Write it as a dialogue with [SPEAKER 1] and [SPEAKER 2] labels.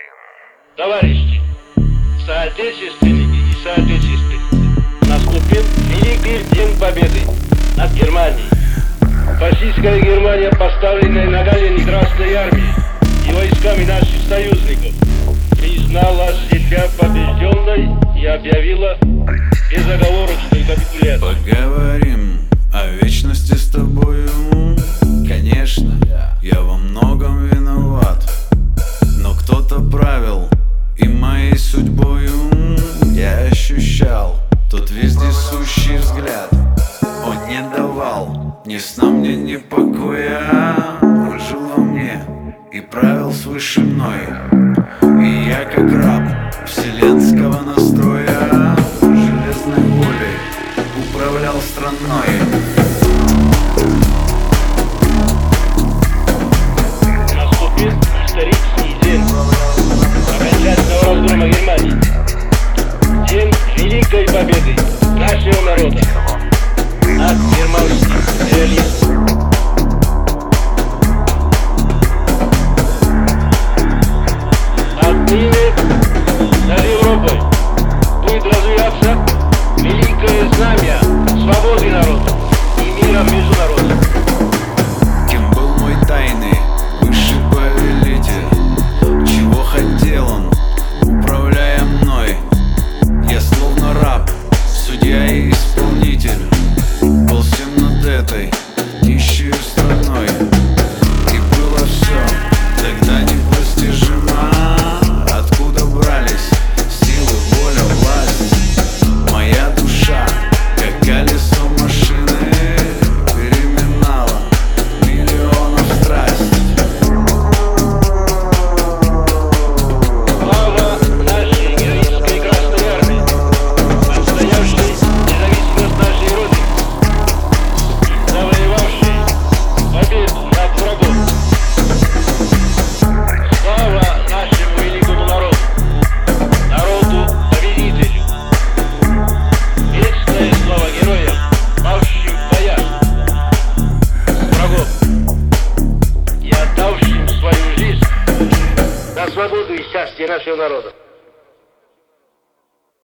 [SPEAKER 1] Товарищи, соотечественники и соотечественницы, наступил великий день победы над Германией. Фашистская Германия, поставленная на колени Красной Армии и войсками наших союзников, признала себя побежденной и объявила безоговорочную капитуляцию.
[SPEAKER 2] Поговорим о вечности с тобою. Конечно, я во многом виноват, но кто-то правил и моей судьбою. Я ощущал тот вездесущий взгляд. Он не давал ни сна мне, ни покоя. Он жил во мне и правил свыше мной. И я как раб вселенского настроя железной волей управлял страной.
[SPEAKER 1] Наступил исторический день окончательного разгрома Германии. День великой победы нашего народа над германским реализмом.